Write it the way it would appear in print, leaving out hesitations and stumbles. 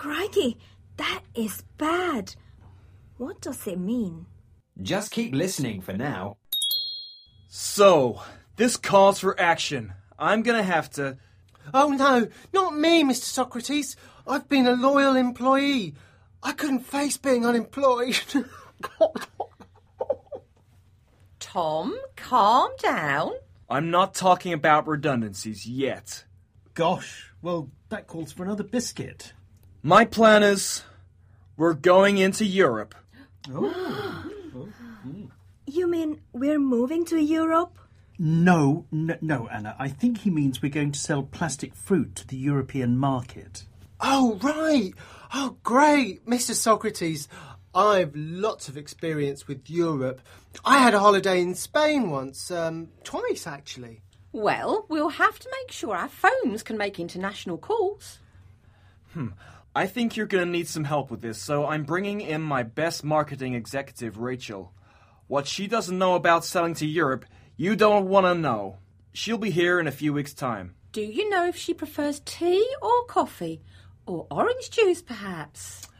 Crikey, that is bad. What does it mean? Just keep listening for now. So, this calls for action. I'm gonna have to... Oh no, not me, Mr. Socrates. I've been a loyal employee. I couldn't face being unemployed. Tom, calm down. I'm not talking about redundancies yet. Gosh, well, that calls for another biscuit. My plan is... we're going into Europe. You mean we're moving to Europe? No, Anna. I think he means we're going to sell plastic fruit to the European market. Oh, right. Oh, great, Mr. Socrates. I've lots of experience with Europe. I had a holiday in Spain once, twice actually. Well, we'll have to make sure our phones can make international calls. I think you're gonna need some help with this, so I'm bringing in my best marketing executive, Rachel. What she doesn't know about selling to Europe, you don't want to know. She'll be here in a few weeks' time. Do you know if she prefers tea or coffee? Or orange juice, perhaps?